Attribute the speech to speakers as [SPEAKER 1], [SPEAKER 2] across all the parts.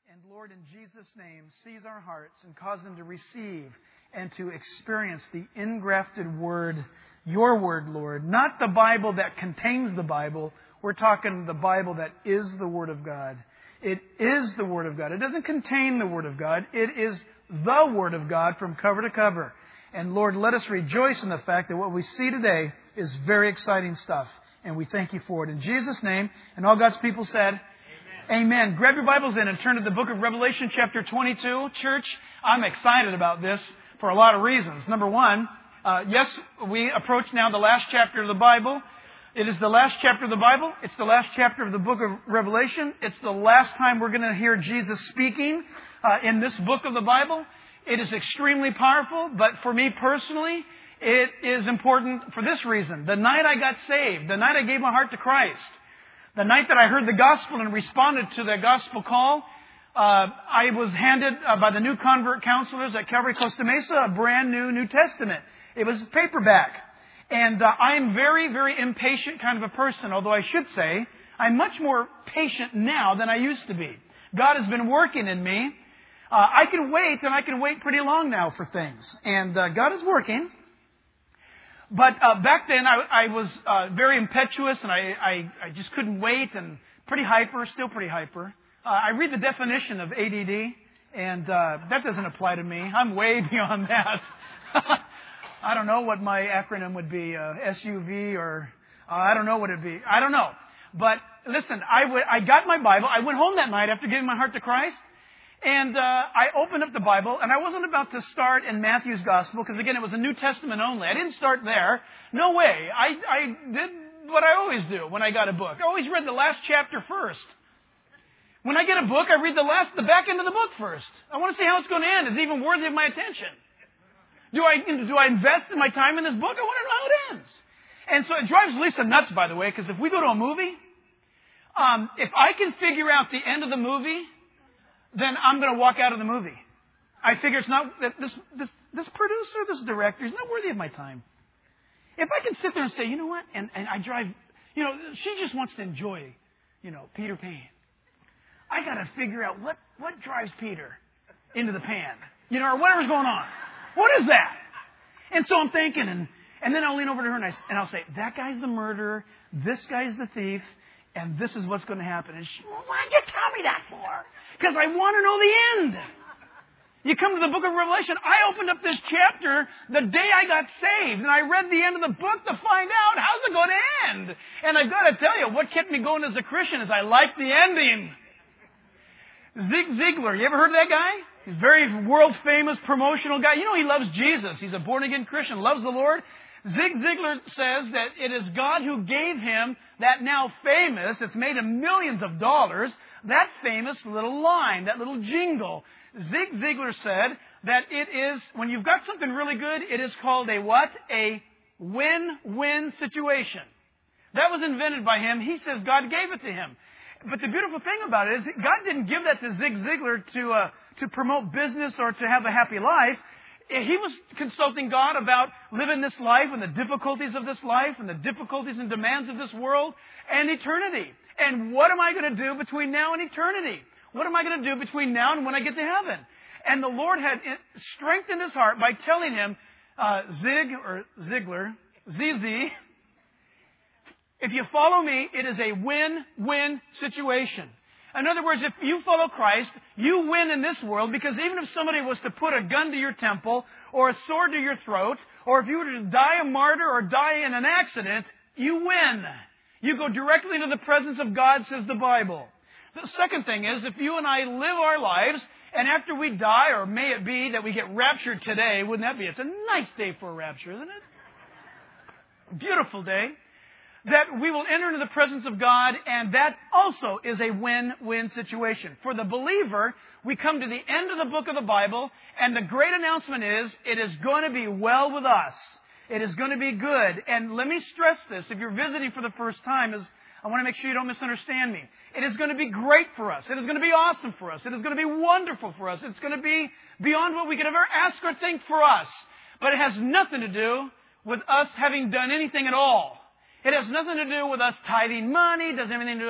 [SPEAKER 1] And Lord, in Jesus' name, seize our hearts and cause them to receive and to experience the engrafted Word, your Word, Lord. Not the Bible that contains the Bible. We're talking the Bible that is the Word of God. It is the Word of God. It doesn't contain the Word of God. It is the Word of God from cover to cover. And Lord, let us rejoice in the fact that what we see today is very exciting stuff. And we thank you for it. In Jesus' name, and all God's people said, Amen. Grab your Bibles in and turn to the book of Revelation chapter 22. Church, I'm excited about this for a lot of reasons. Number one, yes, we approach now the last chapter of the Bible. It is the last chapter of the Bible. It's the last chapter of the book of Revelation. It's the last time we're going to hear Jesus speaking in this book of the Bible. It is extremely powerful, but for me personally, it is important for this reason. The night I got saved, the night I gave my heart to Christ, the night that I heard the gospel and responded to the gospel call, I was handed by the new convert counselors at Calvary Costa Mesa a brand New Testament. It was paperback. And I am very, very impatient kind of a person, although I should say I'm much more patient now than I used to be. God has been working in me. I can wait, and I can wait pretty long now for things. And God is working. But back then, I was very impetuous, and I just couldn't wait, and pretty hyper, still pretty hyper. I read the definition of ADD, and that doesn't apply to me. I'm way beyond that. I don't know what my acronym would be, SUV, or I don't know what it'd be. I don't know. But listen, I got my Bible. I went home that night after giving my heart to Christ. And I opened up the Bible, and I wasn't about to start in Matthew's Gospel, because again, it was a New Testament only. I didn't start there. No way. I did what I always do when I got a book. I always read the last chapter first. When I get a book, I read the back end of the book first. I want to see how it's going to end. Is it even worthy of my attention? Do I invest in my time in this book? I want to know how it ends. And so it drives Lisa nuts, by the way, because if we go to a movie, if I can figure out the end of the movie, then I'm going to walk out of the movie. I figure it's not that this producer, this director is not worthy of my time. If I can sit there and say, you know what, and I drive, she just wants to enjoy, Peter Pan. I got to figure out what drives Peter into the pan, or whatever's going on. What is that? And so I'm thinking, and then I'll lean over to her and I'll say, that guy's the murderer, this guy's the thief, and this is what's going to happen. And she, well, why'd you tell me that for? Because I want to know the end. You come to the book of Revelation. I opened up this chapter the day I got saved, and I read the end of the book to find out how's it going to end. And I've got to tell you, what kept me going as a Christian is I liked the ending. Zig Ziglar, you ever heard of that guy? He's a very world-famous promotional guy. He loves Jesus. He's a born-again Christian, loves the Lord. Zig Ziglar says that it is God who gave him that now famous, it's made him millions of dollars, that famous little line, that little jingle. Zig Ziglar said that it is, when you've got something really good, it is called a what? A win-win situation. That was invented by him. He says God gave it to him. But the beautiful thing about it is that God didn't give that to Zig Ziglar to promote business or to have a happy life. He was consulting God about living this life and the difficulties of this life and the difficulties and demands of this world and eternity. And what am I going to do between now and eternity? What am I going to do between now and when I get to heaven? And the Lord had strengthened his heart by telling him, Ziglar, ZZ, if you follow me, it is a win-win situation. In other words, if you follow Christ, you win in this world, because even if somebody was to put a gun to your temple or a sword to your throat, or if you were to die a martyr or die in an accident, you win. You go directly into the presence of God, says the Bible. The second thing is, if you and I live our lives, and after we die, or may it be that we get raptured today, wouldn't that be? It's a nice day for a rapture, isn't it? Beautiful day. That we will enter into the presence of God, and that also is a win-win situation. For the believer, we come to the end of the book of the Bible, and the great announcement is, it is going to be well with us. It is going to be good. And let me stress this, if you're visiting for the first time, I want to make sure you don't misunderstand me. It is going to be great for us. It is going to be awesome for us. It is going to be wonderful for us. It's going to be beyond what we could ever ask or think for us. But it has nothing to do with us having done anything at all. It has nothing to do with us tithing money. It doesn't have anything to do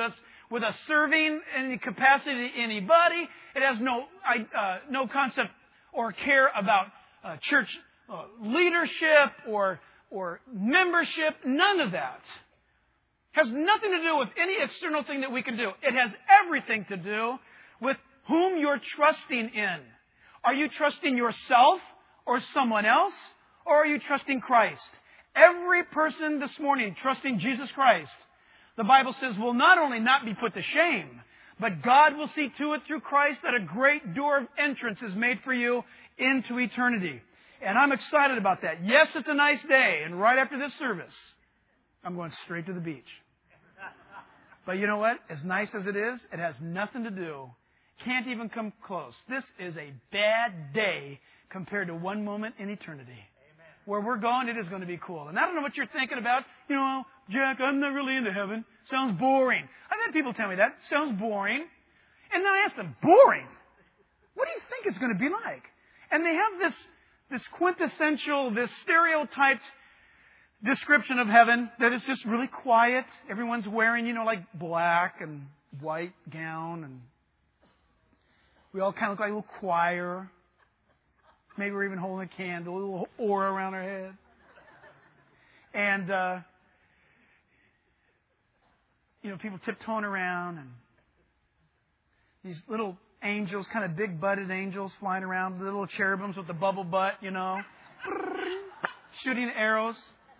[SPEAKER 1] with a serving any capacity to anybody. It has no concept or care about church leadership or membership. None of that. Has nothing to do with any external thing that we can do. It has everything to do with whom you're trusting in. Are you trusting yourself or someone else? Or are you trusting Christ? Every person this morning trusting Jesus Christ, the Bible says, will not only not be put to shame, but God will see to it through Christ that a great door of entrance is made for you into eternity. And I'm excited about that. Yes, it's a nice day. And right after this service, I'm going straight to the beach. But you know what? As nice as it is, it has nothing to do. Can't even come close. This is a bad day compared to one moment in eternity. Amen. Where we're going, it is going to be cool. And I don't know what you're thinking about. You know, Jack, I'm not really into heaven. Sounds boring. I've had people tell me that. Sounds boring. And then I ask them, boring? What do you think it's going to be like? And they have this quintessential, this stereotyped description of heaven that it's just really quiet. Everyone's wearing, you know, like black and white gown, and we all kind of look like a little choir. Maybe we're even holding a candle, a little aura around our head. And, you know, people tiptoeing around, and these little angels, kind of big-butted angels flying around, the little cherubims with the bubble butt, you know, shooting arrows.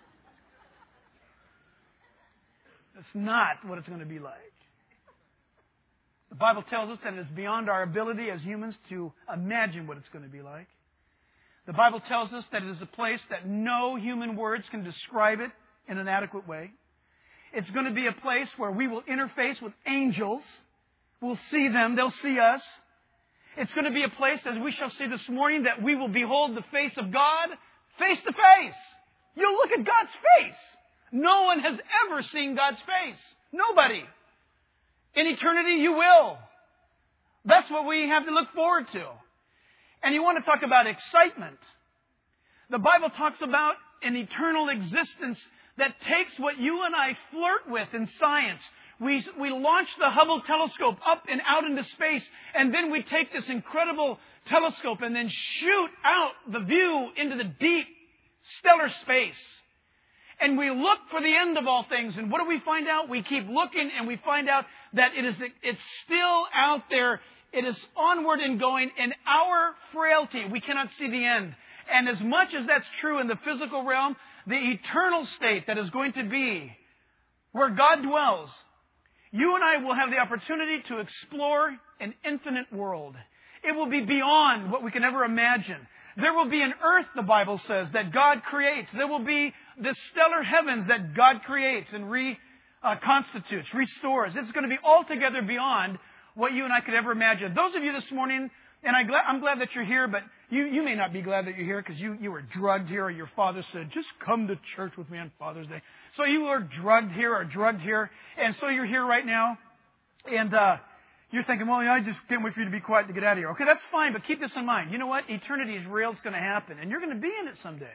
[SPEAKER 1] That's not what it's going to be like. The Bible tells us that it is beyond our ability as humans to imagine what it's going to be like. The Bible tells us that it is a place that no human words can describe it in an adequate way. It's going to be a place where we will interface with angels. We'll see them. They'll see us. It's going to be a place, as we shall see this morning, that we will behold the face of God face to face. You'll look at God's face. No one has ever seen God's face. Nobody. In eternity, you will. That's what we have to look forward to. And you want to talk about excitement. The Bible talks about an eternal existence that takes what you and I flirt with in science. We launch the Hubble telescope up and out into space, and then we take this incredible telescope and then shoot out the view into the deep stellar space. And we look for the end of all things. And what do we find out? We keep looking, and we find out that it's still out there. It is onward and going in our frailty. We cannot see the end. And as much as that's true in the physical realm, the eternal state that is going to be where God dwells, you and I will have the opportunity to explore an infinite world. It will be beyond what we can ever imagine. There will be an earth, the Bible says, that God creates. There will be the stellar heavens that God creates and reconstitutes, restores. It's going to be altogether beyond what you and I could ever imagine. Those of you this morning, and I'm glad that you're here, but you may not be glad that you're here because you were drugged here, or your father said, just come to church with me on Father's Day. So you were drugged here, and so you're here right now. And you're thinking, well, I just can't wait for you to be quiet to get out of here. Okay, that's fine, but keep this in mind. You know what? Eternity is real. It's going to happen, and you're going to be in it someday.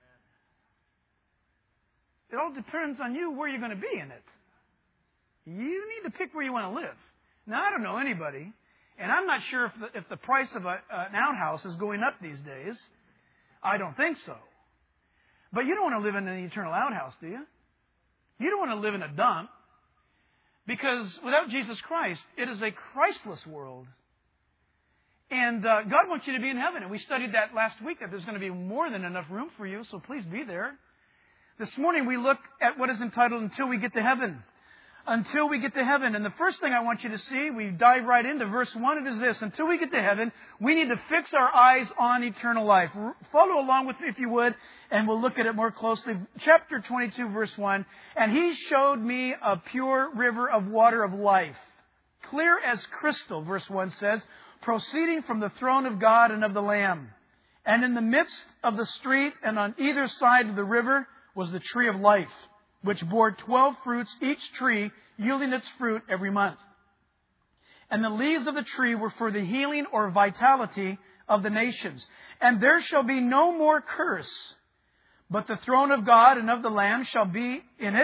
[SPEAKER 1] It all depends on you where you're going to be in it. You need to pick where you want to live. Now, I don't know anybody, and I'm not sure if the price of an outhouse is going up these days. I don't think so. But you don't want to live in an eternal outhouse, do you? You don't want to live in a dump. Because without Jesus Christ, it is a Christless world. And God wants you to be in heaven. And we studied that last week, that there's going to be more than enough room for you, so please be there. This morning we look at what is entitled Until We Get to Heaven. Until we get to heaven. And the first thing I want you to see, we dive right into verse 1. It is this: until we get to heaven, we need to fix our eyes on eternal life. Follow along with me if you would, and we'll look at it more closely. Chapter 22, verse 1. And he showed me a pure river of water of life, clear as crystal, verse 1 says, proceeding from the throne of God and of the Lamb. And in the midst of the street and on either side of the river was the tree of life, which bore 12 fruits, each tree yielding its fruit every month. And the leaves of the tree were for the healing or vitality of the nations. And there shall be no more curse, but the throne of God and of the Lamb shall be in it,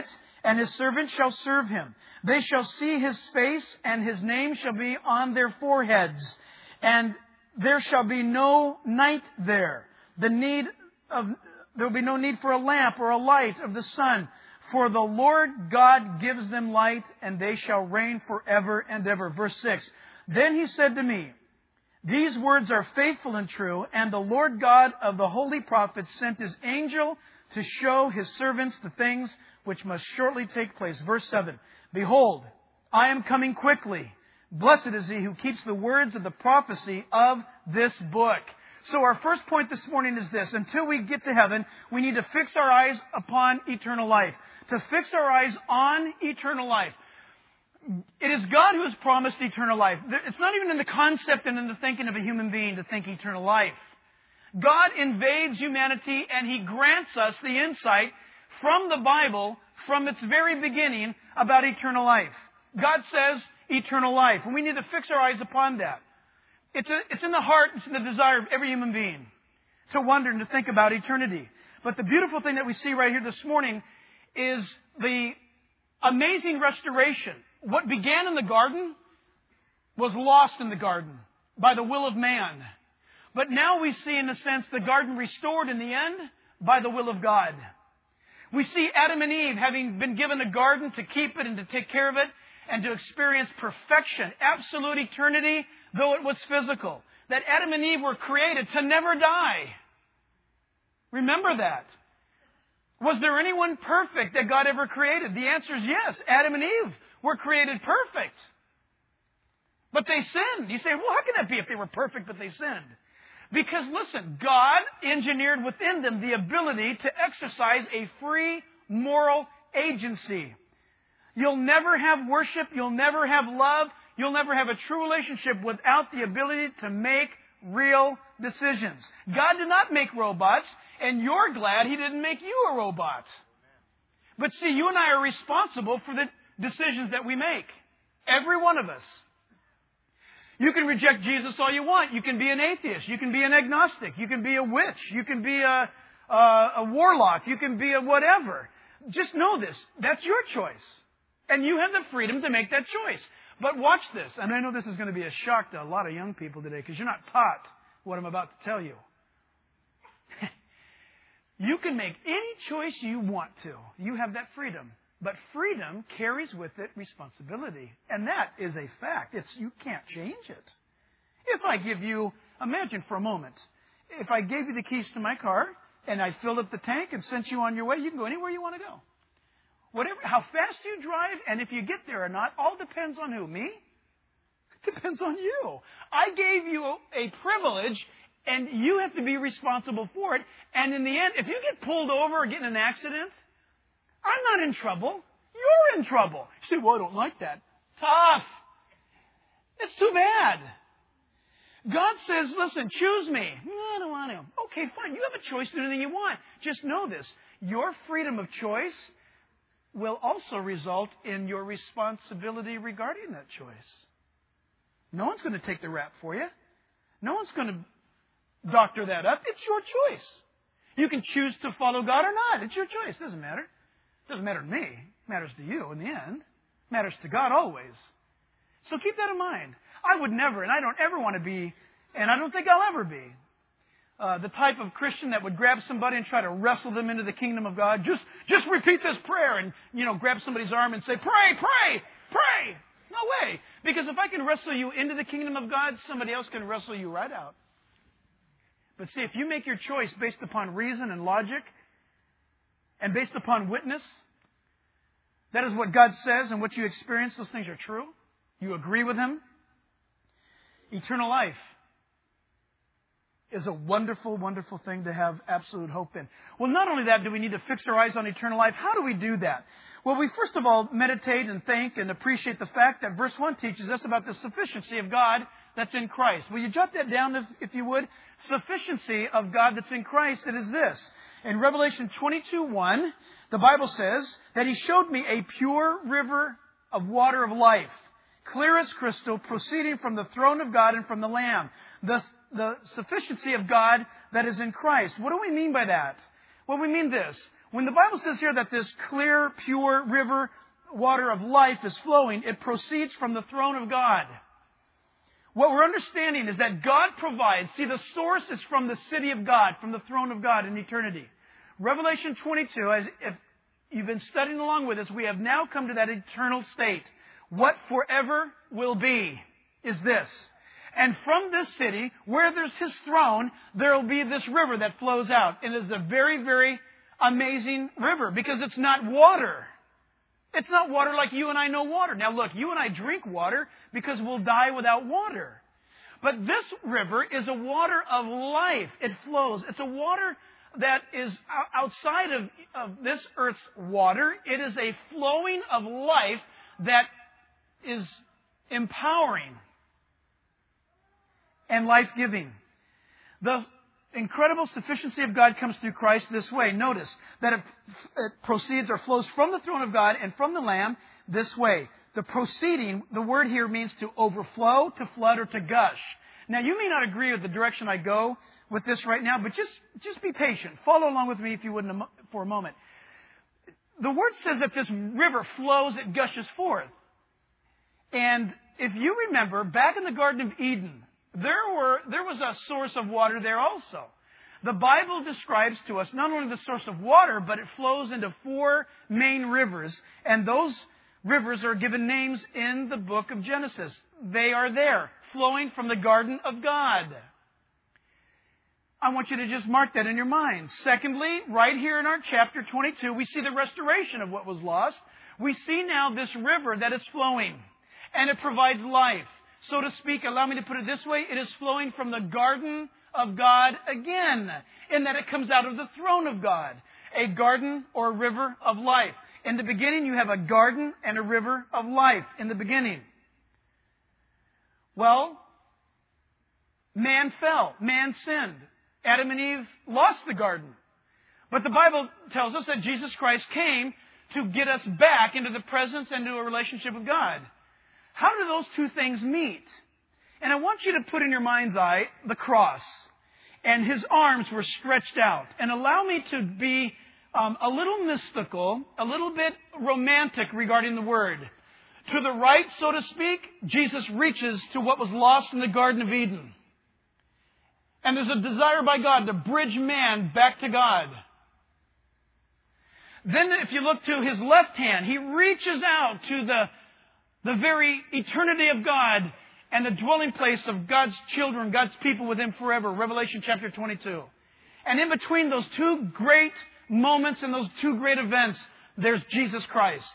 [SPEAKER 1] and his servants shall serve him. They shall see his face, and his name shall be on their foreheads. And there shall be no night there. There will be no need for a lamp or a light of the sun. For the Lord God gives them light, and they shall reign forever and ever. Verse 6. Then he said to me, these words are faithful and true, and the Lord God of the holy prophets sent his angel to show his servants the things which must shortly take place. Verse 7. Behold, I am coming quickly. Blessed is he who keeps the words of the prophecy of this book. So our first point this morning is this. Until we get to heaven, we need to fix our eyes upon eternal life. To fix our eyes on eternal life. It is God who has promised eternal life. It's not even in the concept and in the thinking of a human being to think eternal life. God invades humanity and he grants us the insight from the Bible, from its very beginning, about eternal life. God says eternal life, and we need to fix our eyes upon that. It's in the heart, it's in the desire of every human being to wonder and to think about eternity. But the beautiful thing that we see right here this morning is the amazing restoration. What began in the garden was lost in the garden by the will of man. But now we see, in a sense, the garden restored in the end by the will of God. We see Adam and Eve having been given a garden to keep it and to take care of it and to experience perfection, absolute eternity, though it was physical. That Adam and Eve were created to never die. Remember that. Was there anyone perfect that God ever created? The answer is yes. Adam and Eve were created perfect. But they sinned. You say, well, how can that be if they were perfect but they sinned? Because, listen, God engineered within them the ability to exercise a free moral agency. You'll never have worship. You'll never have love. You'll never have a true relationship without the ability to make real decisions. God did not make robots, and you're glad He didn't make you a robot. But see, you and I are responsible for the decisions that we make. Every one of us. You can reject Jesus all you want. You can be an atheist. You can be an agnostic. You can be a witch. You can be a warlock. You can be a whatever. Just know this. That's your choice. And you have the freedom to make that choice. But watch this. And I know this is going to be a shock to a lot of young people today because you're not taught what I'm about to tell you. You can make any choice you want to. You have that freedom. But freedom carries with it responsibility. And that is a fact. You can't change it. If I give you, imagine for a moment, if I gave you the keys to my car and I filled up the tank and sent you on your way, you can go anywhere you want to go. How fast you drive and if you get there or not, all depends on who? Me? It depends on you. I gave you a privilege and you have to be responsible for it. And in the end, if you get pulled over or get in an accident, I'm not in trouble. You're in trouble. You say, well, I don't like that. Tough. It's too bad. God says, listen, choose me. No, I don't want to. Okay, fine. You have a choice to do anything you want. Just know this. Your freedom of choice will also result in your responsibility regarding that choice. No one's going to take the rap for you. No one's going to doctor that up. It's your choice. You can choose to follow God or not. It's your choice. It doesn't matter. It doesn't matter to me. It matters to you in the end. It matters to God always. So keep that in mind. I would never, and I don't ever want to be, and I don't think I'll ever be, the type of Christian that would grab somebody and try to wrestle them into the kingdom of God. Just repeat this prayer and, grab somebody's arm and say, pray, pray, pray. No way. Because if I can wrestle you into the kingdom of God, somebody else can wrestle you right out. But see, if you make your choice based upon reason and logic and based upon witness, that is what God says and what you experience, those things are true. You agree with Him. Eternal life is a wonderful, wonderful thing to have absolute hope in. Well, not only that, do we need to fix our eyes on eternal life. How do we do that? Well, we first of all meditate and think and appreciate the fact that verse 1 teaches us about the sufficiency of God that's in Christ. Will you jot that down if you would? Sufficiency of God that's in Christ. It is this. In Revelation 22:1, the Bible says that He showed me a pure river of water of life, clear as crystal, proceeding from the throne of God and from the Lamb. The sufficiency of God that is in Christ. What do we mean by that? Well, we mean this. When the Bible says here that this clear, pure river, water of life is flowing, it proceeds from the throne of God. What we're understanding is that God provides. See, the source is from the city of God, from the throne of God in eternity. Revelation 22, if you've been studying along with us, we have now come to that eternal state. What forever will be is this. And from this city, where there's His throne, there will be this river that flows out. And it is a very, very amazing river because it's not water. It's not water like you and I know water. Now look, you and I drink water because we'll die without water. But this river is a water of life. It flows. It's a water that is outside of this earth's water. It is a flowing of life that is empowering and life-giving. The incredible sufficiency of God comes through Christ this way. Notice that it proceeds or flows from the throne of God and from the Lamb this way. The proceeding, the word here means to overflow, to flood, or to gush. Now, you may not agree with the direction I go with this right now, but just be patient. Follow along with me if you would for a moment. The word says that this river flows, it gushes forth. And if you remember, back in the Garden of Eden, there was a source of water there also. The Bible describes to us not only the source of water, but it flows into 4 main rivers. And those rivers are given names in the book of Genesis. They are there, flowing from the garden of God. I want you to just mark that in your mind. Secondly, right here in our chapter 22, we see the restoration of what was lost. We see now this river that is flowing, and it provides life. So to speak, allow me to put it this way, it is flowing from the garden of God again, in that it comes out of the throne of God. A garden or a river of life. In the beginning, you have a garden and a river of life in the beginning. Well, man fell. Man sinned. Adam and Eve lost the garden. But the Bible tells us that Jesus Christ came to get us back into the presence and into a relationship with God. How do those two things meet? And I want you to put in your mind's eye the cross. And His arms were stretched out. And allow me to be a little mystical, a little bit romantic regarding the word. To the right, so to speak, Jesus reaches to what was lost in the Garden of Eden. And there's a desire by God to bridge man back to God. Then if you look to His left hand, He reaches out to the very eternity of God and the dwelling place of God's children, God's people with Him forever. Revelation chapter 22. And in between those two great moments and those two great events, there's Jesus Christ.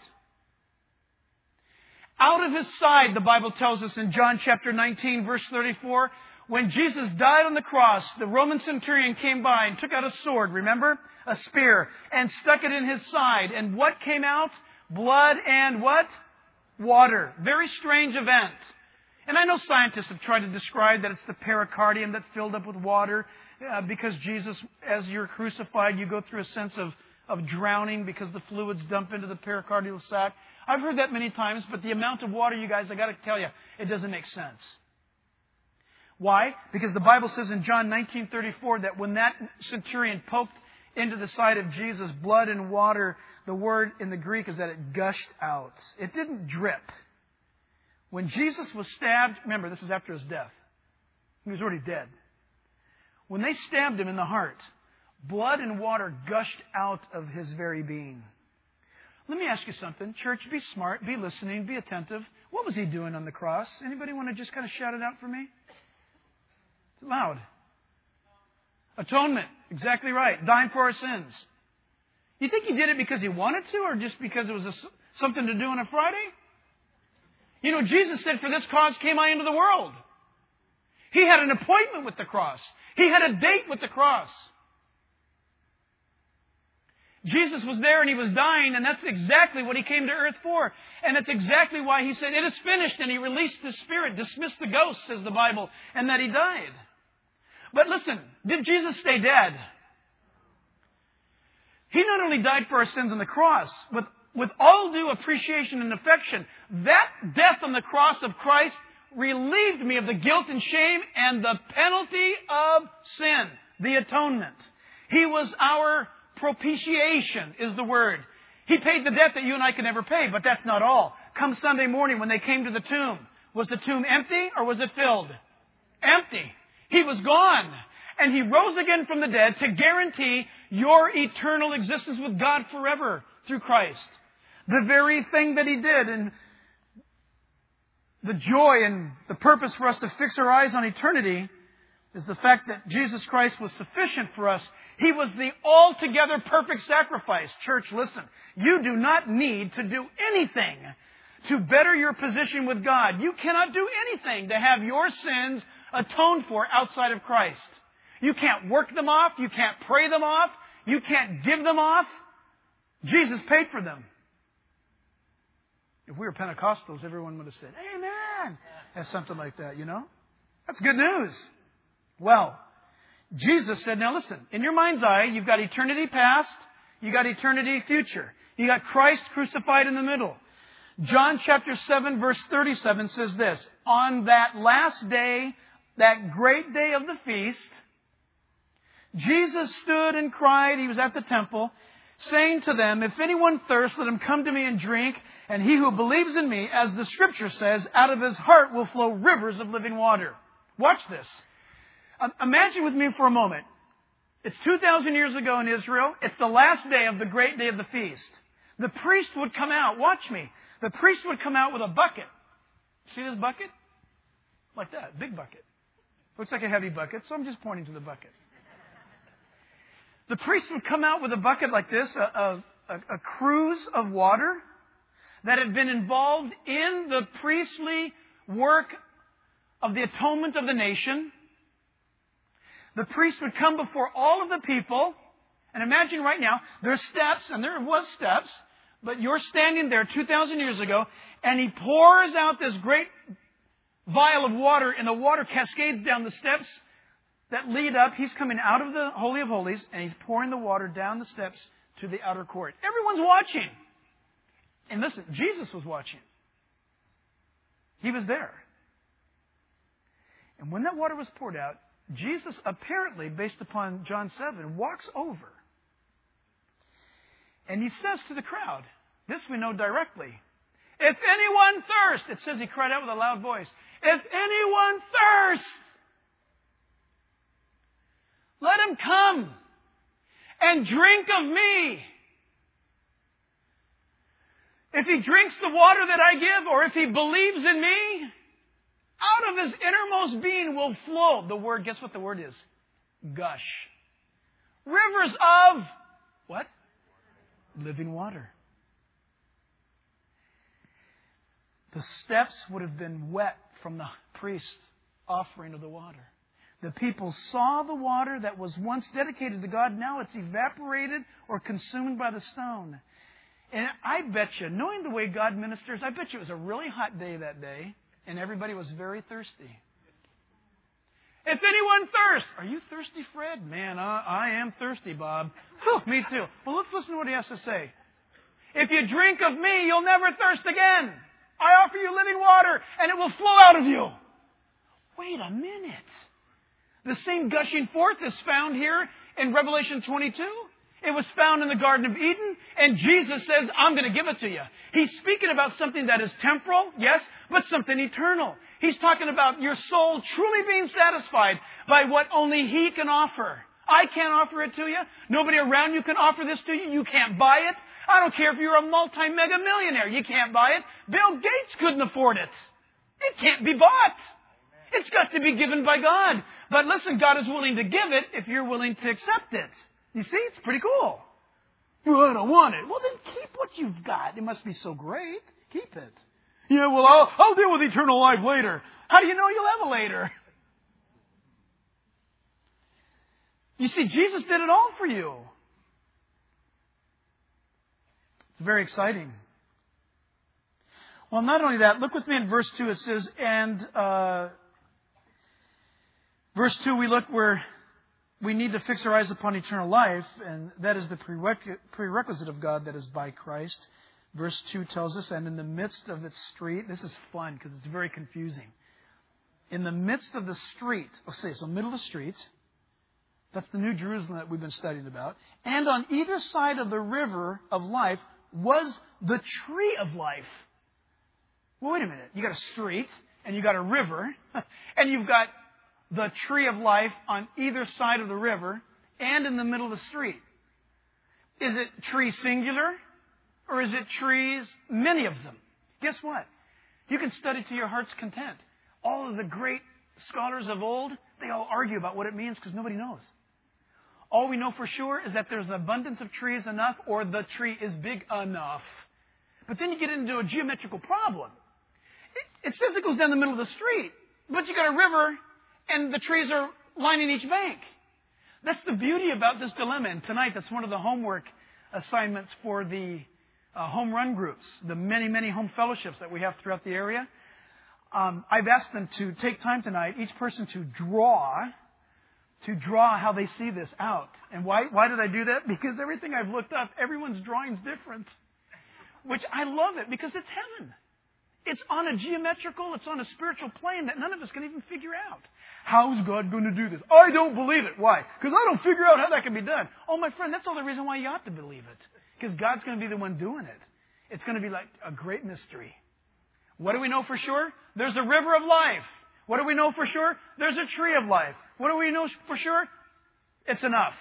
[SPEAKER 1] Out of His side, the Bible tells us in John chapter 19, verse 34, when Jesus died on the cross, the Roman centurion came by and took out a sword, remember? A spear, and stuck it in His side. And what came out? Blood and what? Water. Very strange event. And I know scientists have tried to describe that it's the pericardium that filled up with water because Jesus, as you're crucified, you go through a sense of drowning because the fluids dump into the pericardial sac. I've heard that many times, but the amount of water, you guys, I got to tell you, it doesn't make sense. Why? Because the Bible says in John 19:34 that when that centurion poked into the side of Jesus blood and water, the word in the Greek is that it gushed out. It didn't drip. When Jesus was stabbed, remember, this is after His death. He was already dead. When they stabbed Him in the heart, blood and water gushed out of His very being. Let me ask you something. Church, be smart, be listening, be attentive. What was He doing on the cross? Anybody want to just kind of shout it out for me? It's loud. Atonement. Exactly right. Dying for our sins. You think He did it because He wanted to or just because it was something to do on a Friday? You know, Jesus said, for this cause came I into the world. He had an appointment with the cross. He had a date with the cross. Jesus was there and He was dying, and that's exactly what He came to earth for. And that's exactly why He said, it is finished, and He released His Spirit, dismissed the ghosts, says the Bible, and that He died. But listen, did Jesus stay dead? He not only died for our sins on the cross, with all due appreciation and affection, that death on the cross of Christ relieved me of the guilt and shame and the penalty of sin, the atonement. He was our Propitiation is the word. He paid the debt that you and I could never pay, but that's not all. Come Sunday morning when they came to the tomb, was the tomb empty or was it filled? Empty. He was gone. And He rose again from the dead to guarantee your eternal existence with God forever through Christ. The very thing that He did, and the joy and the purpose for us to fix our eyes on eternity is the fact that Jesus Christ was sufficient for us. He was the altogether perfect sacrifice. Church, listen. You do not need to do anything to better your position with God. You cannot do anything to have your sins atoned for outside of Christ. You can't work them off. You can't pray them off. You can't give them off. Jesus paid for them. If we were Pentecostals, everyone would have said, Amen. Or something like that, you know. That's good news. Well, Jesus said, now listen, in your mind's eye, you've got eternity past, you've got eternity future. You got Christ crucified in the middle. John chapter 7 verse 37 says this, on that last day, that great day of the feast, Jesus stood and cried, He was at the temple, saying to them, if anyone thirsts, let him come to me and drink, and he who believes in me, as the Scripture says, out of his heart will flow rivers of living water. Watch this. Imagine with me for a moment. It's 2,000 years ago in Israel. It's the last day of the great day of the feast. The priest would come out. Watch me. The priest would come out with a bucket. See this bucket? Like that. Big bucket. Looks like a heavy bucket, so I'm just pointing to the bucket. The priest would come out with a bucket like this, a cruse of water that had been involved in the priestly work of the atonement of the nation. The priest would come before all of the people. And imagine right now, there's steps, and there was steps, but you're standing there 2,000 years ago, and he pours out this great vial of water, and the water cascades down the steps that lead up. He's coming out of the Holy of Holies, and he's pouring the water down the steps to the outer court. Everyone's watching. And listen, Jesus was watching. He was there. And when that water was poured out, Jesus apparently, based upon John 7, walks over. And He says to the crowd, this we know directly, if anyone thirsts, it says He cried out with a loud voice, if anyone thirsts, let him come and drink of me. If he drinks the water that I give, or if he believes in me, out of his innermost being will flow. The word, guess what the word is? Gush. Rivers of, what? Living water. The steps would have been wet from the priest's offering of the water. The people saw the water that was once dedicated to God. Now it's evaporated or consumed by the stone. And I bet you, knowing the way God ministers, I bet you it was a really hot day that day. And everybody was very thirsty. If anyone thirsts, are you thirsty, Fred? Man, I am thirsty, Bob. Whew, me too. Well, let's listen to what he has to say. If you drink of me, you'll never thirst again. I offer you living water, and it will flow out of you. Wait a minute. The same gushing forth is found here in Revelation 22. It was found in the Garden of Eden, and Jesus says, I'm going to give it to you. He's speaking about something that is temporal, yes, but something eternal. He's talking about your soul truly being satisfied by what only He can offer. I can't offer it to you. Nobody around you can offer this to you. You can't buy it. I don't care if you're a multi-mega millionaire. You can't buy it. Bill Gates couldn't afford it. It can't be bought. It's got to be given by God. But listen, God is willing to give it if you're willing to accept it. You see, it's pretty cool. Well, I don't want it. Well, then keep what you've got. It must be so great. Keep it. Yeah, well, I'll deal with eternal life later. How do you know you'll have it later? You see, Jesus did it all for you. It's very exciting. Well, not only that, look with me in verse 2. It says, and verse 2, we look where we need to fix our eyes upon eternal life, and that is the prerequisite of God that is by Christ. Verse 2 tells us, and in the midst of its street, this is fun because it's very confusing. In the midst of the street, so middle of the street, That's the New Jerusalem that we've been studying about. And on either side of the river of life was the tree of life. Well, wait a minute. You got a street, and you got a river, and you've got the tree of life on either side of the river and in the middle of the street. Is it tree singular, or is it trees, many of them? Guess what? You can study to your heart's content. All of the great scholars of old, they all argue about what it means because nobody knows. All we know for sure is that there's an abundance of trees enough, or the tree is big enough. But then you get into a geometrical problem. It says it goes down the middle of the street, but you got a river and the trees are lining each bank. That's the beauty about this dilemma. And tonight, that's one of the homework assignments for the home run groups, the many, many home fellowships that we have throughout the area. I've asked them to take time tonight, each person to draw how they see this out. And why did I do that? Because everything I've looked up, everyone's drawing's different. Which I love it, because it's heaven. It's on a geometrical, it's on a spiritual plane that none of us can even figure out. How is God going to do this? I don't believe it. Why? Because I don't figure out how that can be done. Oh, my friend, that's all the reason why you ought to believe it. Because God's going to be the one doing it. It's going to be like a great mystery. What do we know for sure? There's a river of life. What do we know for sure? There's a tree of life. What do we know for sure? It's enough.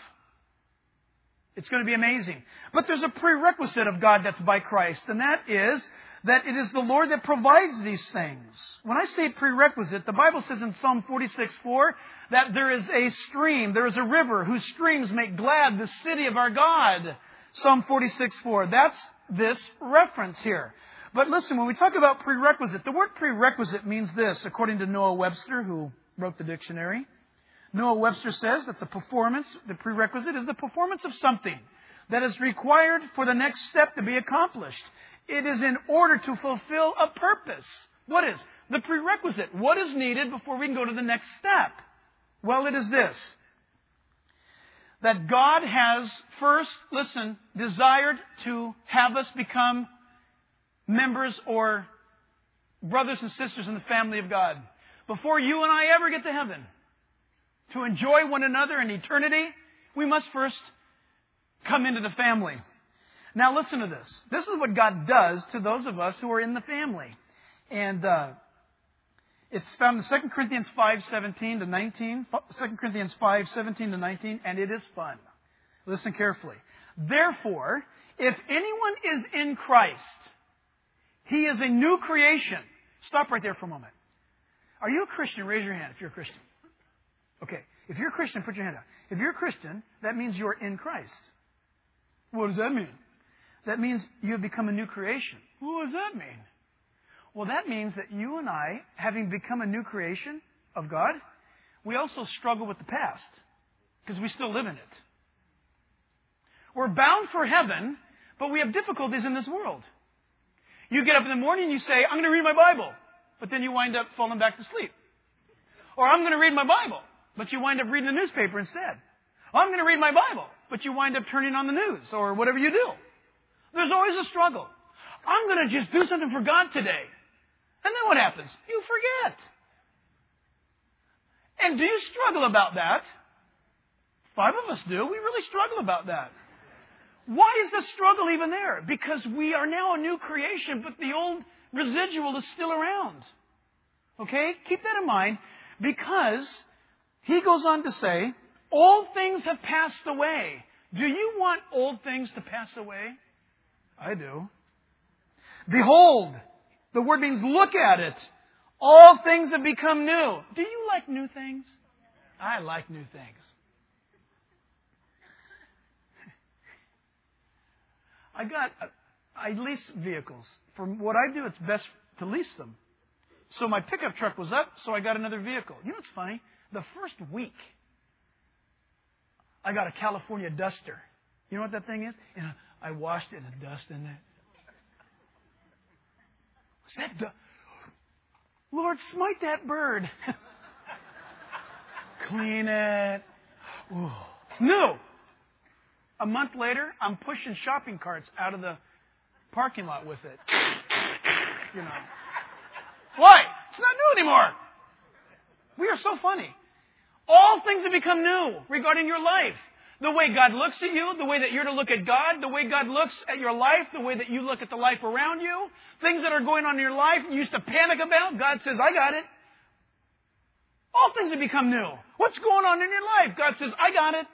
[SPEAKER 1] It's going to be amazing. But there's a prerequisite of God that's by Christ, and that is that it is the Lord that provides these things. When I say prerequisite, the Bible says in Psalm 46:4 that there is a stream, there is a river whose streams make glad the city of our God. Psalm 46:4. That's this reference here. But listen, when we talk about prerequisite, the word prerequisite means this, according to Noah Webster, who wrote the dictionary. Noah Webster says that the prerequisite is the performance of something that is required for the next step to be accomplished. It is in order to fulfill a purpose. What is the prerequisite? What is needed before we can go to the next step? Well, it is this. That God has first, desired to have us become members or brothers and sisters in the family of God. Before you and I ever get to heaven, to enjoy one another in eternity, we must first come into the family. Now listen to this. This is what God does to those of us who are in the family. And it's found in 2 Corinthians 5:17 to 19. 2 Corinthians 5:17 to 19, and it is fun. Listen carefully. Therefore, if anyone is in Christ, he is a new creation. Stop right there for a moment. Are you a Christian? Raise your hand if you're a Christian. Okay. If you're a Christian, put your hand up. If you're a Christian, that means you're in Christ. What does that mean? That means you have become a new creation. What does that mean? Well, that means that you and I, having become a new creation of God, we also struggle with the past because we still live in it. We're bound for heaven, but we have difficulties in this world. You get up in the morning and you say, I'm going to read my Bible. But then you wind up falling back to sleep. Or I'm going to read my Bible. But you wind up reading the newspaper instead. I'm going to read my Bible. But you wind up turning on the news or whatever you do. There's always a struggle. I'm going to just do something for God today. And then what happens? You forget. And do you struggle about that? 5 of us do. We really struggle about that. Why is the struggle even there? Because we are now a new creation, but the old residual is still around. Okay? Keep that in mind, because he goes on to say, old things have passed away. Do you want old things to pass away? I do. Behold, the word means look at it. All things have become new. Do you like new things? I like new things. I lease vehicles. For what I do, it's best to lease them. So my pickup truck was up, so I got another vehicle. You know what's funny? The first week, I got a California Duster. You know what that thing is? And I washed it and the dust in there. What's that? Lord, smite that bird. Clean it. Ooh, it's new. A month later, I'm pushing shopping carts out of the parking lot with it. You know. Why? It's not new anymore. We are so funny. All things have become new regarding your life. The way God looks at you, the way that you're to look at God, the way God looks at your life, the way that you look at the life around you, things that are going on in your life you used to panic about, God says, I got it. All things have become new. What's going on in your life? God says, I got it.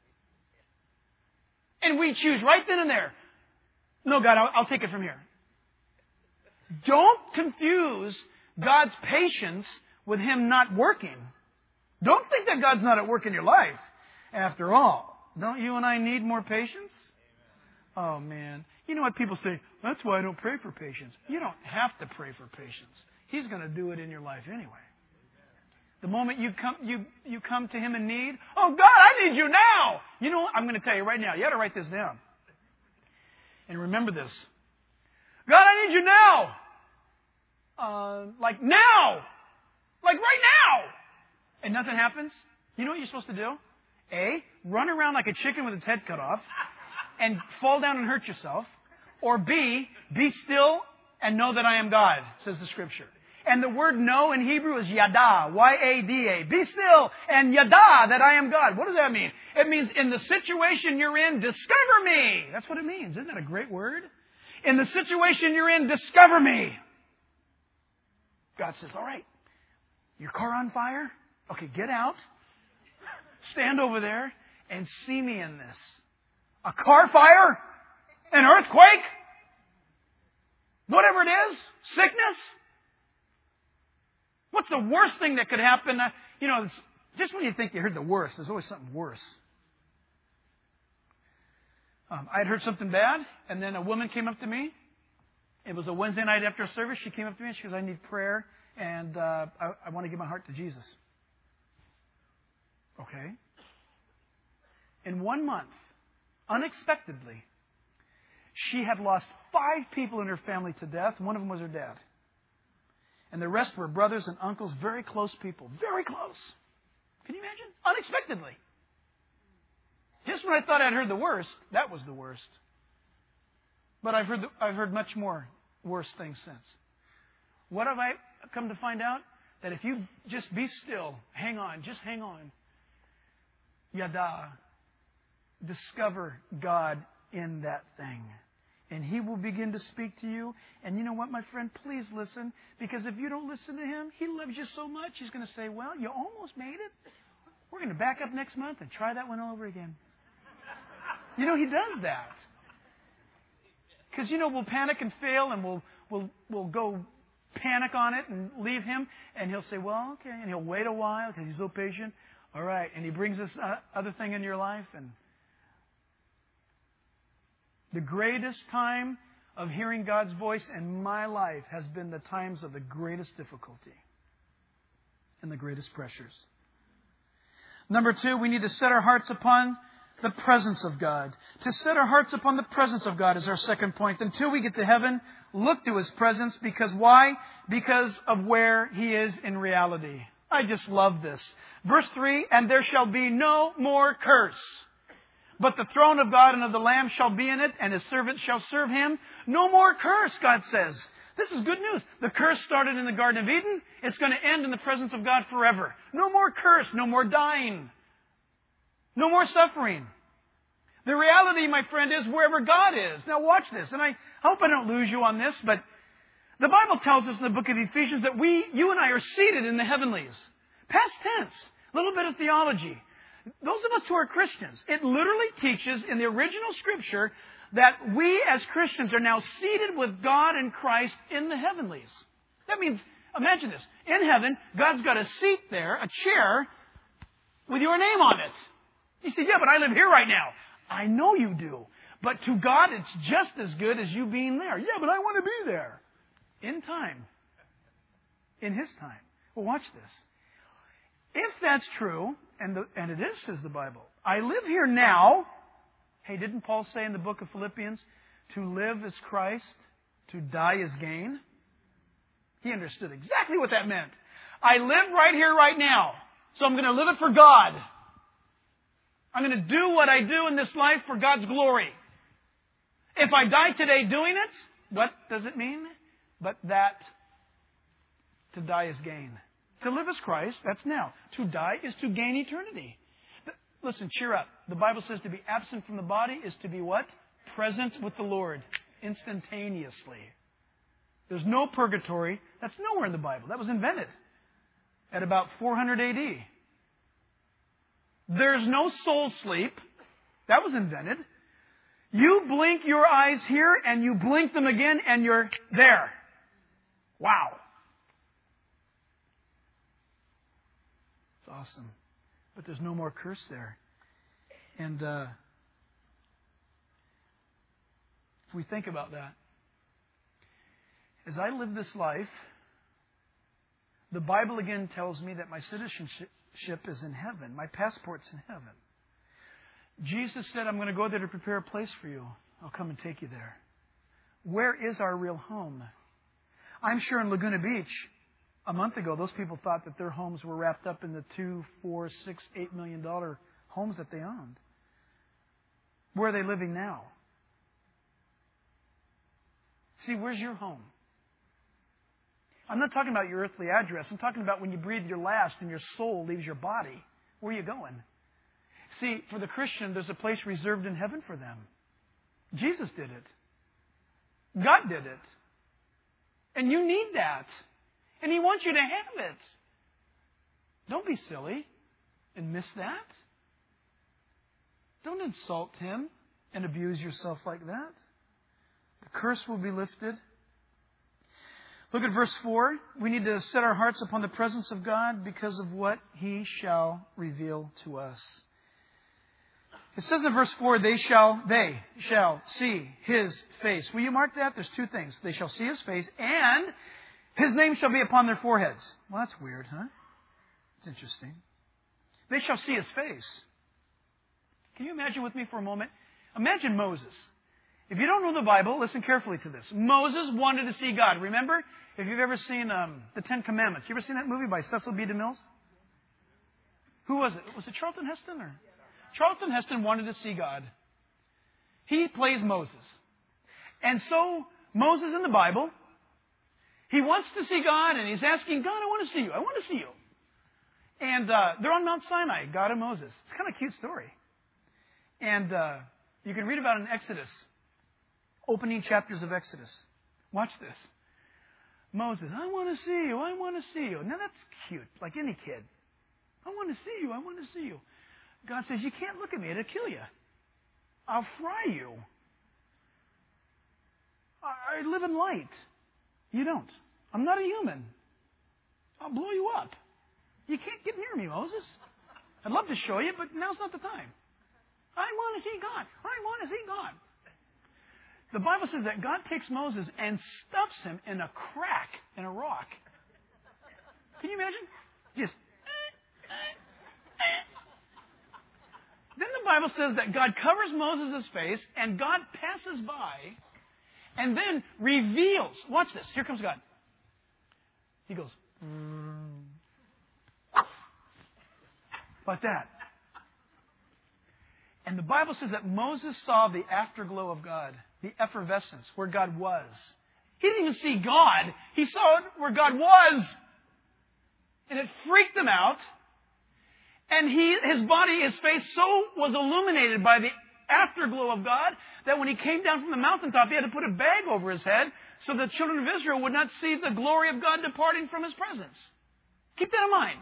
[SPEAKER 1] And we choose right then and there. No, God, I'll take it from here. Don't confuse God's patience with Him not working. Don't think that God's not at work in your life. After all, don't you and I need more patience? Oh, man. You know what people say? That's why I don't pray for patience. You don't have to pray for patience. He's going to do it in your life anyway. The moment you come to Him in need, oh, God, I need you now. You know what? I'm going to tell you right now. You got to write this down. And remember this. God, I need you now. Like now. Like right now. And nothing happens. You know what you're supposed to do? A, run around like a chicken with its head cut off and fall down and hurt yourself. Or B, be still and know that I am God, says the Scripture. And the word know in Hebrew is yada, Y-A-D-A. Be still and yada, that I am God. What does that mean? It means in the situation you're in, discover me. That's what it means. Isn't that a great word? In the situation you're in, discover me. God says, all right, your car on fire? Okay, get out. Stand over there and see me in this. A car fire? An earthquake? Whatever it is? Sickness? What's the worst thing that could happen? Just when you think you heard the worst, there's always something worse. I had heard something bad, and then a woman came up to me. It was a Wednesday night after service. She came up to me and she goes, I need prayer, and I want to give my heart to Jesus. Okay. In 1 month, unexpectedly, she had lost 5 people in her family to death. One of them was her dad. And the rest were brothers and uncles, very close people. Very close. Can you imagine? Unexpectedly. Just when I thought I'd heard the worst, that was the worst. But I've heard much more worse things since. What have I come to find out? That if you just be still, hang on, just hang on. Yada. Discover God in that thing. And He will begin to speak to you. And you know what, my friend? Please listen. Because if you don't listen to Him, He loves you so much, He's going to say, well, you almost made it. We're going to back up next month and try that one all over again. You know, He does that. Because, we'll panic and fail and we'll go panic on it and leave Him. And He'll say, well, okay. And He'll wait a while because He's so patient. All right. And He brings this other thing in your life. And the greatest time of hearing God's voice in my life has been the times of the greatest difficulty and the greatest pressures. Number 2, we need to set our hearts upon the presence of God. To set our hearts upon the presence of God is our second point. Until we get to heaven, look to His presence. Because why? Because of where He is in reality. I just love this. Verse 3, and there shall be no more curse. But the throne of God and of the Lamb shall be in it, and His servants shall serve Him. No more curse, God says. This is good news. The curse started in the Garden of Eden. It's going to end in the presence of God forever. No more curse. No more dying. No more suffering. The reality, my friend, is wherever God is. Now watch this. And I hope I don't lose you on this, but the Bible tells us in the book of Ephesians that you and I are seated in the heavenlies. Past tense. A little bit of theology. Those of us who are Christians, it literally teaches in the original Scripture that we as Christians are now seated with God and Christ in the heavenlies. That means, imagine this. In heaven, God's got a seat there, a chair, with your name on it. You say, yeah, but I live here right now. I know you do. But to God, it's just as good as you being there. Yeah, but I want to be there. In time. In His time. Well, watch this. If that's true, and it is, says the Bible, I live here now. Hey, didn't Paul say in the book of Philippians, to live is Christ, to die is gain? He understood exactly what that meant. I live right here, right now. So I'm going to live it for God. I'm going to do what I do in this life for God's glory. If I die today doing it, what does it mean? But that to die is gain. To live is Christ, that's now. To die is to gain eternity. Listen, cheer up. The Bible says to be absent from the body is to be what? Present with the Lord instantaneously. There's no purgatory. That's nowhere in the Bible. That was invented at about 400 AD. There's no soul sleep. That was invented. You blink your eyes here and you blink them again and you're there. Wow. It's awesome. But there's no more curse there. And if we think about that, as I live this life, the Bible again tells me that my citizenship is in heaven. My passport's in heaven. Jesus said, I'm going to go there to prepare a place for you. I'll come and take you there. Where is our real home? I'm sure in Laguna Beach, a month ago, those people thought that their homes were wrapped up in the $2, $4, $6, $8 million homes that they owned. Where are they living now? See, where's your home? I'm not talking about your earthly address. I'm talking about when you breathe your last and your soul leaves your body. Where are you going? See, for the Christian, there's a place reserved in heaven for them. Jesus did it. God did it. And you need that. And He wants you to have it. Don't be silly and miss that. Don't insult Him and abuse yourself like that. The curse will be lifted. Look at verse 4. We need to set our hearts upon the presence of God because of what He shall reveal to us. It says in verse 4, they shall see His face. Will you mark that? There's two things. They shall see His face and His name shall be upon their foreheads. Well, that's weird, huh? It's interesting. They shall see His face. Can you imagine with me for a moment? Imagine Moses. If you don't know the Bible, listen carefully to this. Moses wanted to see God. Remember? If you've ever seen the Ten Commandments. You ever seen that movie by Cecil B. DeMille? Who was it? Was it Charlton Heston? Charlton Heston wanted to see God. He plays Moses. And so, Moses in the Bible, he wants to see God and he's asking, God, I want to see you. I want to see you. And they're on Mount Sinai, God and Moses. It's kind of a cute story. And you can read about it in Exodus. Opening chapters of Exodus. Watch this. Moses, I want to see you. I want to see you. Now that's cute, like any kid. I want to see you. I want to see you. God says, you can't look at me. It'll kill you. I'll fry you. I live in light. You don't. I'm not a human. I'll blow you up. You can't get near me, Moses. I'd love to show you, but now's not the time. I want to see God. I want to see God. The Bible says that God takes Moses and stuffs him in a crack in a rock. Can you imagine? Just. Then the Bible says that God covers Moses' face and God passes by and then reveals. Watch this. Here comes God. He goes. Like that. And the Bible says that Moses saw the afterglow of God, the effervescence, where God was. He didn't even see God. He saw it where God was. And it freaked him out. And his body, his face so was illuminated by the afterglow of God that when he came down from the mountaintop, he had to put a bag over his head so the children of Israel would not see the glory of God departing from His presence. Keep that in mind.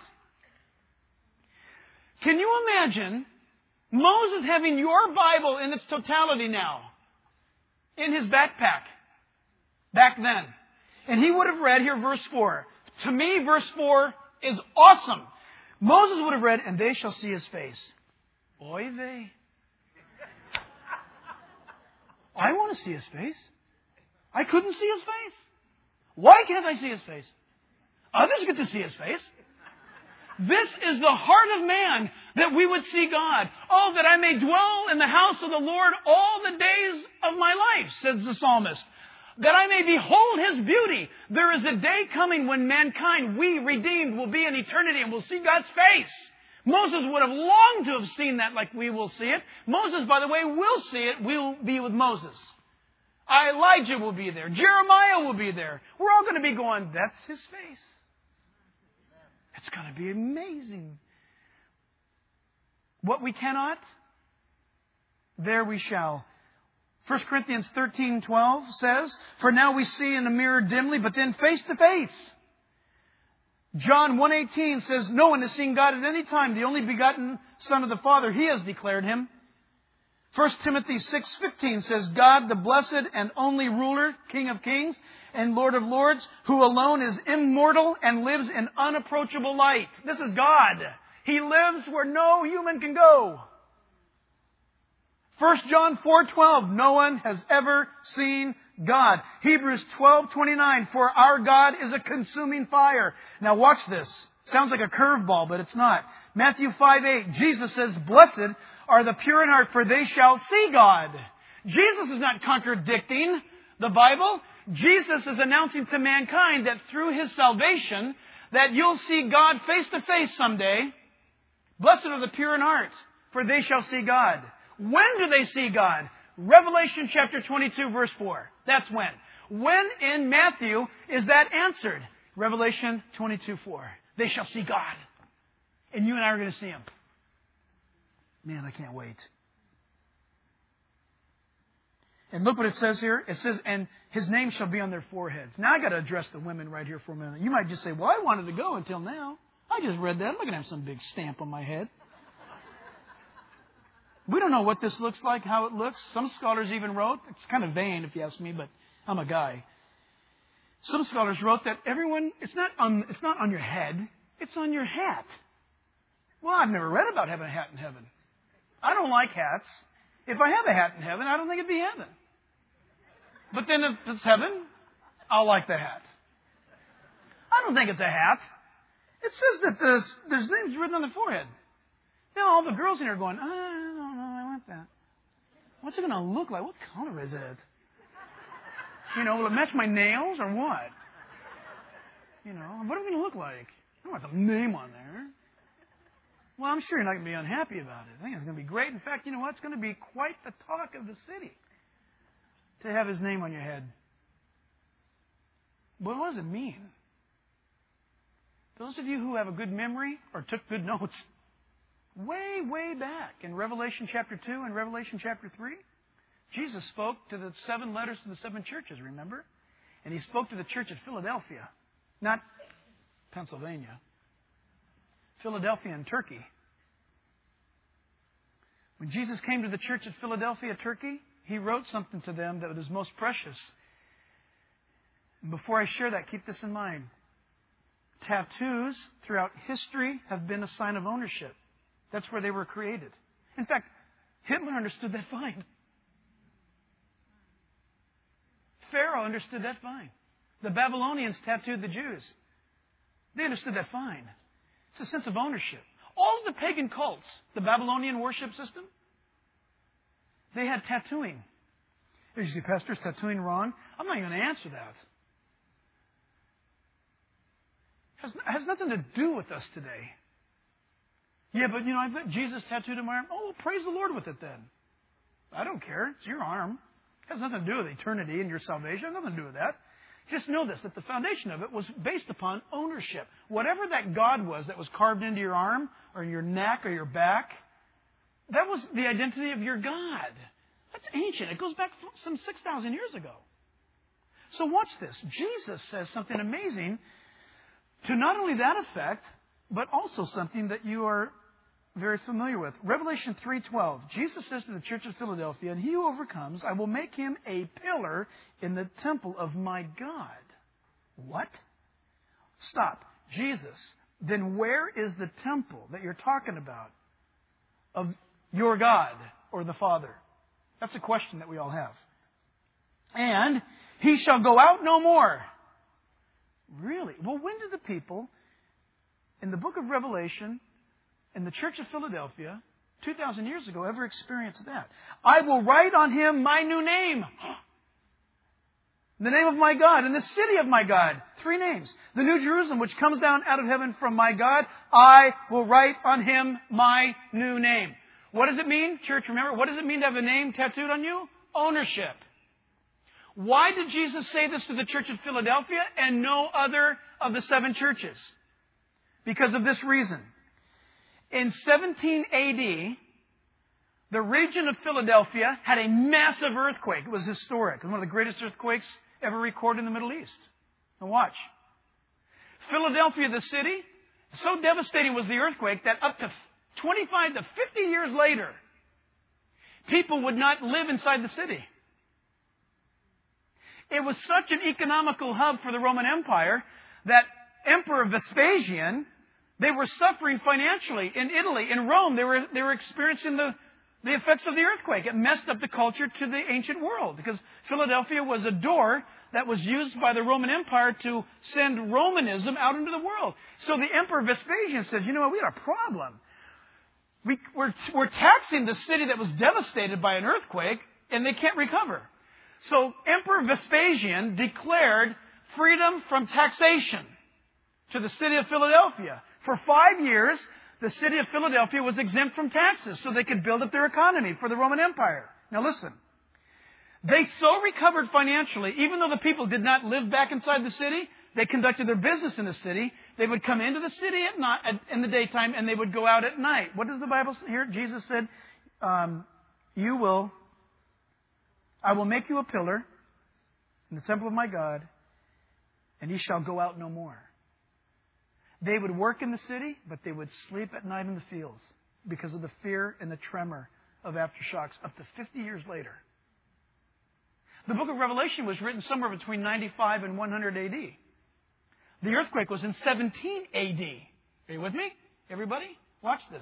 [SPEAKER 1] Can you imagine Moses having your Bible in its totality now in his backpack back then? And he would have read here verse 4. To me, verse 4 is awesome. Moses would have read, and they shall see His face. Oy vey. I want to see His face. I couldn't see His face. Why can't I see His face? Others get to see His face. This is the heart of man, that we would see God. Oh, that I may dwell in the house of the Lord all the days of my life, says the psalmist. That I may behold His beauty. There is a day coming when mankind, we redeemed, will be in eternity and will see God's face. Moses would have longed to have seen that like we will see it. Moses, by the way, will see it. We'll be with Moses. Elijah will be there. Jeremiah will be there. We're all going to be going, that's His face. going to be amazing. What we cannot, there we shall. 1 Corinthians 13:12 says, "For now we see in a mirror dimly, but then face to face." John 1:18 says, "No one has seen God at any time. The only begotten Son of the Father, He has declared Him." 1 Timothy 6:15 says, "God, the blessed and only ruler, King of kings and Lord of lords, who alone is immortal and lives in unapproachable light." This is God. He lives where no human can go. 1 John 4:12, "No one has ever seen God." Hebrews 12:29, "For our God is a consuming fire." Now watch this. Sounds like a curveball, but it's not. Matthew 5:8, Jesus says, "Blessed are the pure in heart, for they shall see God." Jesus is not contradicting the Bible. Jesus is announcing to mankind that through His salvation, that you'll see God face to face someday. Blessed are the pure in heart, for they shall see God. When do they see God? Revelation chapter 22, verse 4. That's when. When in Matthew is that answered? Revelation 22:4. They shall see God. And you and I are going to see Him. Man, I can't wait. And look what it says here. It says, "And His name shall be on their foreheads." Now I got to address the women right here for a minute. You might just say, "Well, I wanted to go until now. I just read that. I'm not going to have some big stamp on my head." We don't know what this looks like, how it looks. Some scholars even wrote, it's kind of vain if you ask me, but I'm a guy. Some scholars wrote that it's not on your head, it's on your hat. Well, I've never read about having a hat in heaven. I don't like hats. If I have a hat in heaven, I don't think it'd be heaven. But then if it's heaven, I'll like the hat. I don't think it's a hat. It says that there's names written on the forehead. Now all the girls in here are going, "I don't know, I want that. What's it going to look like? What color is it? Will it match my nails or what? What are we going to look like? I don't want the name on there." Well, I'm sure you're not going to be unhappy about it. I think it's going to be great. In fact, you know what? It's going to be quite the talk of the city to have His name on your head. But what does it mean? Those of you who have a good memory or took good notes, way, way back in Revelation chapter 2 and Revelation chapter 3, Jesus spoke to the 7 letters to the 7 churches, remember? And He spoke to the church at Philadelphia, not Pennsylvania. Philadelphia in Turkey. When Jesus came to the church at Philadelphia, Turkey, He wrote something to them that was most precious. And before I share that, keep this in mind. Tattoos throughout history have been a sign of ownership. That's where they were created. In fact, Hitler understood that fine. Pharaoh understood that fine. The Babylonians tattooed the Jews. They understood that fine. It's a sense of ownership. All of the pagan cults, the Babylonian worship system, they had tattooing. You say, "Pastor, is tattooing wrong?" I'm not even going to answer that. It has nothing to do with us today. Yeah, but I've got Jesus tattooed on my arm. Oh, well, praise the Lord with it then. I don't care. It's your arm. It has nothing to do with eternity and your salvation. It has nothing to do with that. Just know this, that the foundation of it was based upon ownership. Whatever that God was that was carved into your arm or your neck or your back, that was the identity of your God. That's ancient. It goes back some 6,000 years ago. So watch this. Jesus says something amazing to not only that effect, but also something that you are very familiar with. Revelation 3:12. Jesus says to the church of Philadelphia, "And he who overcomes, I will make him a pillar in the temple of my God." What? Stop. Jesus. Then where is the temple that you're talking about of your God or the Father? That's a question that we all have. "And he shall go out no more." Really? Well, when did the people in the book of Revelation in the church of Philadelphia 2,000 years ago ever experienced that? "I will write on him my new name." The name of my God and the city of my God. 3 names. The New Jerusalem, which comes down out of heaven from my God. I will write on him my new name. What does it mean, church? Remember, what does it mean to have a name tattooed on you? Ownership. Why did Jesus say this to the church of Philadelphia and no other of the 7 churches? because of this reason. In 17 AD, the region of Philadelphia had a massive earthquake. It was historic. It was one of the greatest earthquakes ever recorded in the Middle East. Now watch. Philadelphia, the city, so devastating was the earthquake that up to 25 to 50 years later, people would not live inside the city. It was such an economical hub for the Roman Empire that Emperor Vespasian, they were suffering financially in Italy, in Rome. They were experiencing the effects of the earthquake. It messed up the culture to the ancient world because Philadelphia was a door that was used by the Roman Empire to send Romanism out into the world. So the Emperor Vespasian says, you know what, we got a problem. We're taxing the city that was devastated by an earthquake, and they can't recover. So Emperor Vespasian declared freedom from taxation to the city of Philadelphia. For 5 years, the city of Philadelphia was exempt from taxes so they could build up their economy for the Roman Empire. Now listen, they so recovered financially, even though the people did not live back inside the city, they conducted their business in the city. They would come into the city at night, in the daytime, and they would go out at night. What does the Bible say here? Jesus said, I will make you a pillar in the temple of my God, and ye shall go out no more. They would work in the city, but they would sleep at night in the fields because of the fear and the tremor of aftershocks up to 50 years later. The book of Revelation was written somewhere between 95 and 100 AD. The earthquake was in 17 AD. Are you with me, everybody? Watch this.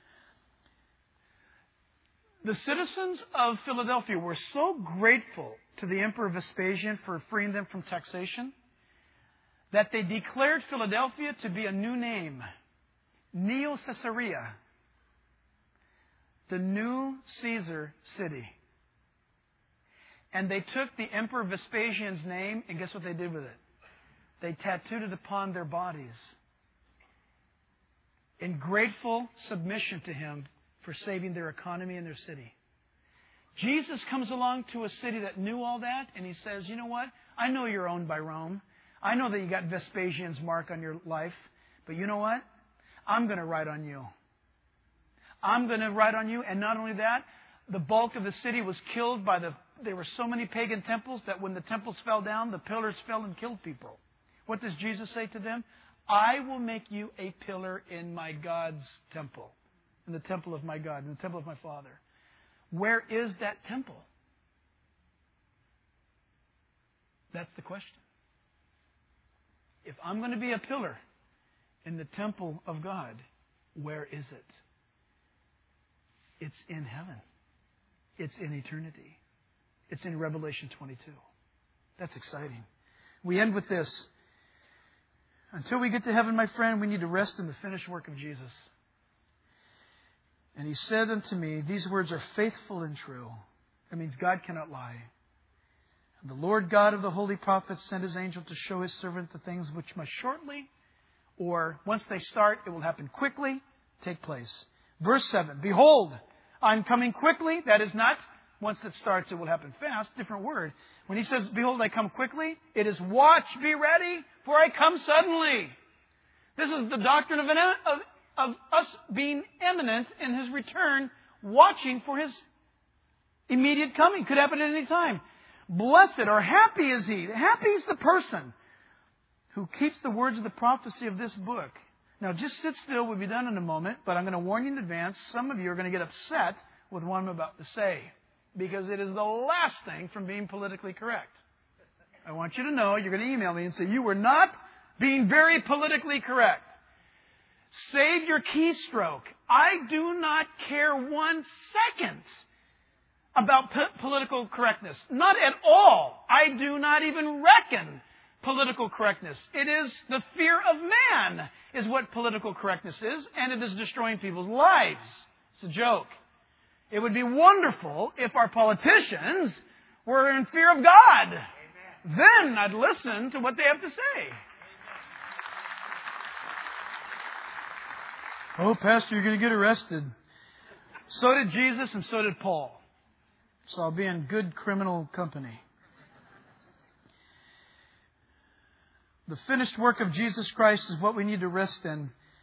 [SPEAKER 1] The citizens of Philadelphia were so grateful to the Emperor Vespasian for freeing them from taxation that they declared Philadelphia to be a new name, Neo Caesarea, the new Caesar city. And they took the Emperor Vespasian's name, and guess what they did with it? They tattooed it upon their bodies in grateful submission to him for saving their economy and their city. Jesus comes along to a city that knew all that, and he says, you know what? I know you're owned by Rome. I know that you got Vespasian's mark on your life, but you know what? I'm going to write on you. I'm going to write on you, and not only that, the bulk of the city was killed by there were so many pagan temples that when the temples fell down, the pillars fell and killed people. What does Jesus say to them? I will make you a pillar in my God's temple, in the temple of my God, in the temple of my Father. Where is that temple? That's the question. If I'm going to be a pillar in the temple of God, where is it? It's in heaven. It's in eternity. It's in Revelation 22. That's exciting. We end with this. Until we get to heaven, my friend, we need to rest in the finished work of Jesus. And he said unto me, these words are faithful and true. That means God cannot lie. And the Lord God of the holy prophets sent his angel to show his servant the things which must shortly, or once they start, it will happen quickly, take place. Verse 7, behold, I'm coming quickly. That is not, once it starts, it will happen fast. Different word. When he says, behold, I come quickly, it is watch, be ready, for I come suddenly. This is the doctrine of us being imminent in his return, watching for his immediate coming. Could happen at any time. Blessed or happy is he. Happy is the person who keeps the words of the prophecy of this book. Now, just sit still. We'll be done in a moment, but I'm going to warn you in advance. Some of you are going to get upset with what I'm about to say, because it is the last thing from being politically correct. I want you to know, you're going to email me and say, you were not being very politically correct. Save your keystroke. I do not care 1 second about political correctness. Not at all. I do not even reckon political correctness. It is the fear of man is what political correctness is, and it is destroying people's lives. It's a joke. It would be wonderful if our politicians were in fear of God. Amen. Then I'd listen to what they have to say. Oh, Pastor, you're going to get arrested. So did Jesus and so did Paul. So I'll be in good criminal company. The finished work of Jesus Christ is what we need to rest in.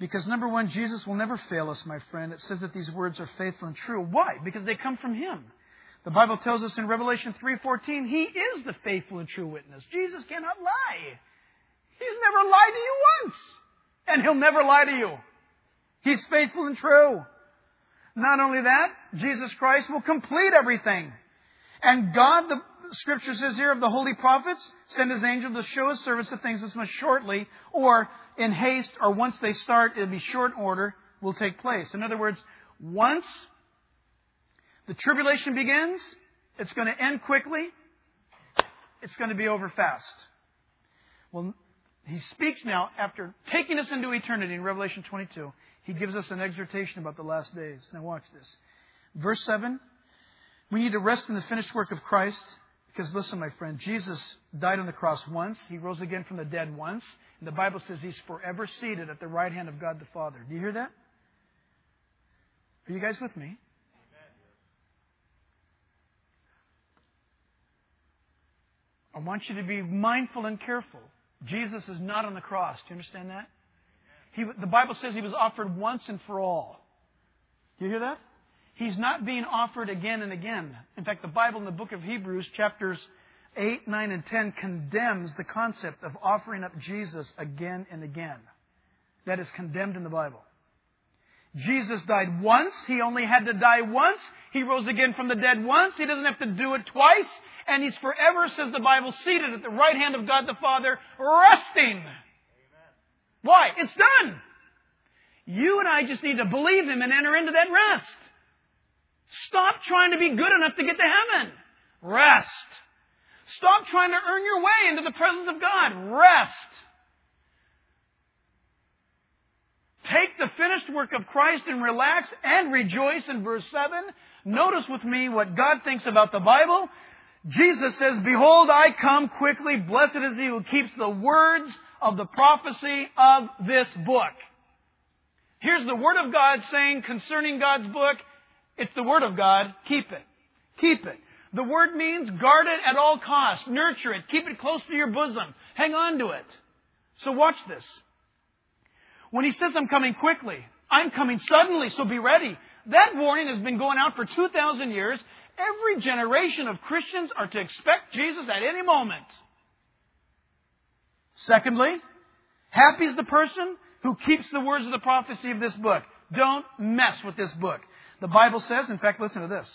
[SPEAKER 1] Because number one, Jesus will never fail us, my friend. It says that these words are faithful and true. Why? Because they come from Him. The Bible tells us in Revelation 3:14, He is the faithful and true witness. Jesus cannot lie. He's never lied to you once. And He'll never lie to you. He's faithful and true. Not only that, Jesus Christ will complete everything. And God, the Scripture says here, of the holy prophets, send His angel to show His servants the things which must shortly, or in haste, or once they start, it'll be short order, will take place. In other words, once the tribulation begins, it's going to end quickly. It's going to be over fast. Well, He speaks now, after taking us into eternity in Revelation 22, He gives us an exhortation about the last days. Now watch this. Verse 7, we need to rest in the finished work of Christ. Because listen, my friend, Jesus died on the cross once. He rose again from the dead once. And the Bible says He's forever seated at the right hand of God the Father. Do you hear that? Are you guys with me? I want you to be mindful and careful. Jesus is not on the cross. Do you understand that? The Bible says He was offered once and for all. Do you hear that? He's not being offered again and again. In fact, the Bible in the book of Hebrews, chapters 8, 9, and 10, condemns the concept of offering up Jesus again and again. That is condemned in the Bible. Jesus died once. He only had to die once. He rose again from the dead once. He doesn't have to do it twice. And He's forever, says the Bible, seated at the right hand of God the Father, resting. Amen. Why? It's done. You and I just need to believe Him and enter into that rest. Stop trying to be good enough to get to heaven. Rest. Stop trying to earn your way into the presence of God. Rest. Take the finished work of Christ and relax and rejoice in verse 7. Notice with me what God thinks about the Bible. Jesus says, Behold, I come quickly. Blessed is he who keeps the words of the prophecy of this book. Here's the Word of God saying concerning God's book, it's the Word of God. Keep it. Keep it. The Word means guard it at all costs. Nurture it. Keep it close to your bosom. Hang on to it. So watch this. When He says, I'm coming quickly, I'm coming suddenly, so be ready. That warning has been going out for 2,000 years. Every generation of Christians are to expect Jesus at any moment. Secondly, happy is the person who keeps the words of the prophecy of this book. Don't mess with this book. The Bible says, in fact, listen to this.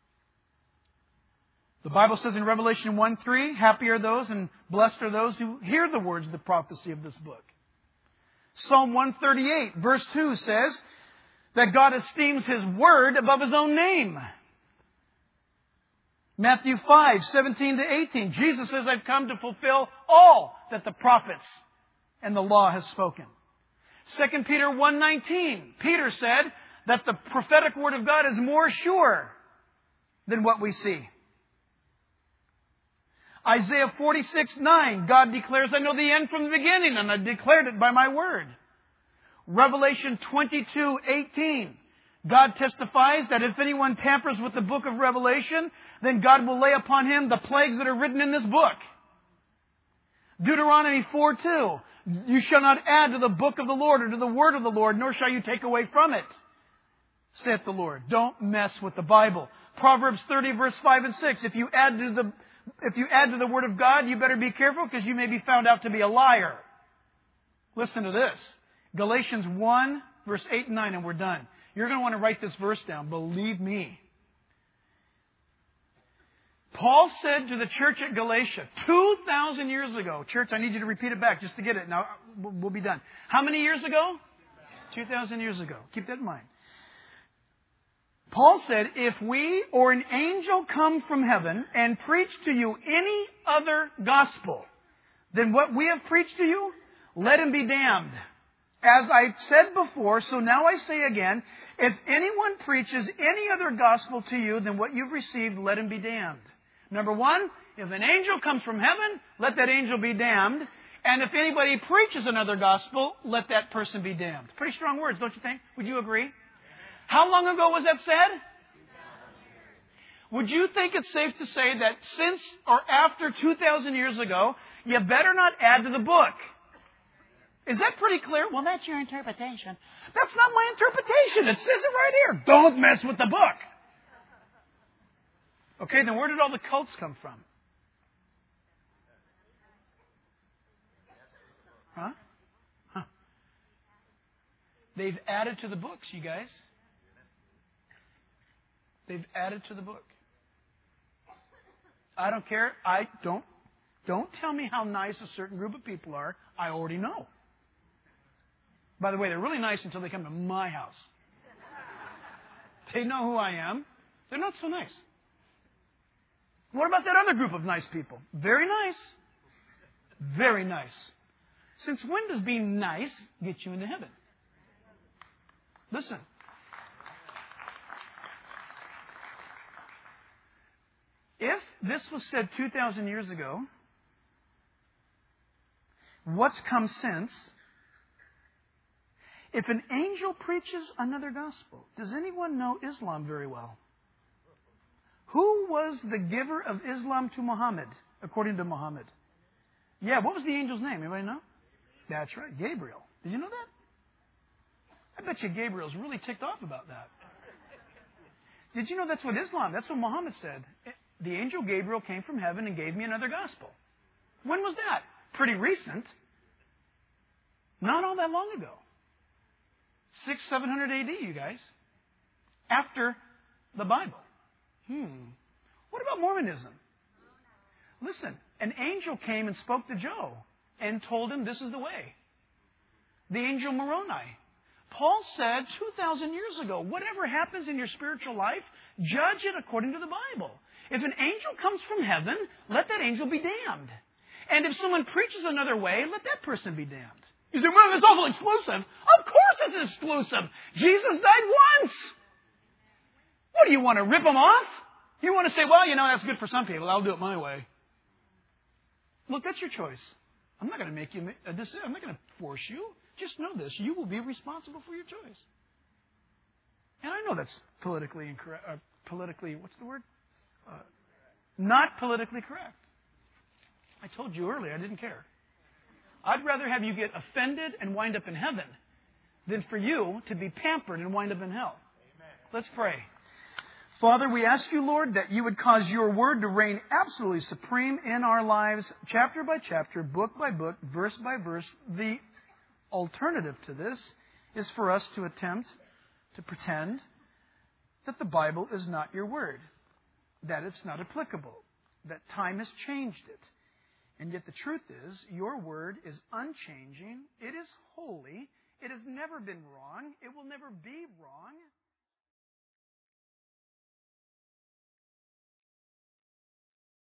[SPEAKER 1] The Bible says in Revelation 1:3, happy are those and blessed are those who hear the words of the prophecy of this book. Psalm 138, verse 2 says that God esteems His word above His own name. Matthew 5:17-18, Jesus says, I've come to fulfill all that the prophets and the law has spoken. 2 Peter 1:19, Peter said that the prophetic word of God is more sure than what we see. Isaiah 46:9, God declares, I know the end from the beginning, and I declared it by my word. Revelation 22:18, God testifies that if anyone tampers with the book of Revelation, then God will lay upon him the plagues that are written in this book. Deuteronomy 4:2, you shall not add to the book of the Lord or to the word of the Lord, nor shall you take away from it, saith the Lord. Don't mess with the Bible. Proverbs 30, verse 5 and 6, if you add to the word of God, you better be careful because you may be found out to be a liar. Listen to this. Galatians 1, verse 8 and 9, and we're done. You're going to want to write this verse down. Believe me. Paul said to the church at Galatia 2,000 years ago. Church, I need you to repeat it back just to get it. Now, we'll be done. How many years ago? 2,000 years ago. Keep that in mind. Paul said, if we or an angel come from heaven and preach to you any other gospel than what we have preached to you, let him be damned. As I said before, so now I say again, if anyone preaches any other gospel to you than what you've received, let him be damned. Number one, if an angel comes from heaven, let that angel be damned. And if anybody preaches another gospel, let that person be damned. Pretty strong words, don't you think? Would you agree? How long ago was that said? Would you think it's safe to say that since or after 2,000 years ago, you better not add to the book? Is that pretty clear? Well, that's your interpretation. That's not my interpretation. It says it right here. Don't mess with the book. Okay, then where did all the cults come from? Huh? They've added to the books, you guys. They've added to the book. I don't care. Don't tell me how nice a certain group of people are. I already know. By the way, they're really nice until they come to my house. They know who I am. They're not so nice. What about that other group of nice people? Very nice. Very nice. Since when does being nice get you into heaven? Listen. If this was said 2,000 years ago, what's come since? If an angel preaches another gospel, does anyone know Islam very well? Who was the giver of Islam to Muhammad, according to Muhammad? Yeah, what was the angel's name? Anybody know? That's right, Gabriel. Did you know that? I bet you Gabriel's really ticked off about that. Did you know that's what Muhammad said? The angel Gabriel came from heaven and gave me another gospel. When was that? Pretty recent. Not all that long ago. 700 AD, you guys. After the Bible. What about Mormonism? Listen, an angel came and spoke to Joe and told him this is the way. The angel Moroni. Paul said 2,000 years ago, whatever happens in your spiritual life, judge it according to the Bible. If an angel comes from heaven, let that angel be damned. And if someone preaches another way, let that person be damned. You say, well, that's awful exclusive. Of course it's exclusive. Jesus died once. What do you want to rip him off? You want to say, well, that's good for some people. I'll do it my way. Look, that's your choice. I'm not going to make you a decision. I'm not going to force you. Just know this. You will be responsible for your choice. And I know that's politically incorrect. What's the word? Not politically correct. I told you earlier I didn't care. I'd rather have you get offended and wind up in heaven than for you to be pampered and wind up in hell. Amen. Let's pray. Father, we ask you, Lord, that you would cause your word to reign absolutely supreme in our lives, chapter by chapter, book by book, verse by verse. The alternative to this is for us to attempt to pretend that the Bible is not your word, that it's not applicable, that time has changed it. And yet the truth is, your word is unchanging. It is holy. It has never been wrong. It will never be wrong.